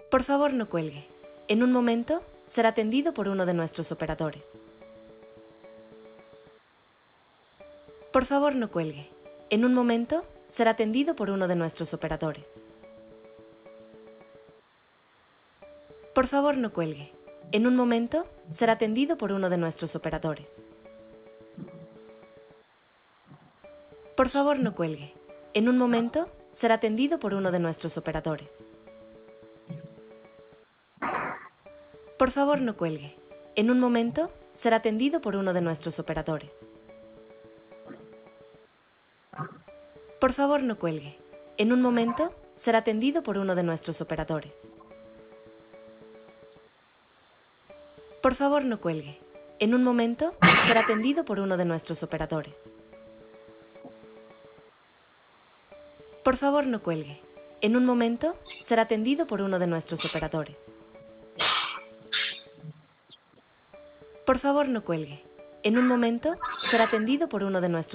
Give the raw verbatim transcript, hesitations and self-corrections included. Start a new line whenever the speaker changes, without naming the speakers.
Por favor, no cuelgue. En un momento será atendido por uno de nuestros operadores. Por favor, no cuelgue. En un momento será atendido por uno de nuestros operadores. Por favor, no cuelgue. En un momento será atendido por uno de nuestros operadores. Por favor, no cuelgue. En un momento será atendido por uno de nuestros operadores. Por favor, no cuelgue. En un momento será atendido por uno de nuestros operadores. Por favor, no cuelgue. En un momento será atendido por uno de nuestros operadores. Por favor, no cuelgue. En un momento será atendido por uno de nuestros operadores. Por favor, no cuelgue. En un momento será atendido por uno de nuestros operadores. Por favor, no cuelgue. En un momento será atendido por uno de nuestros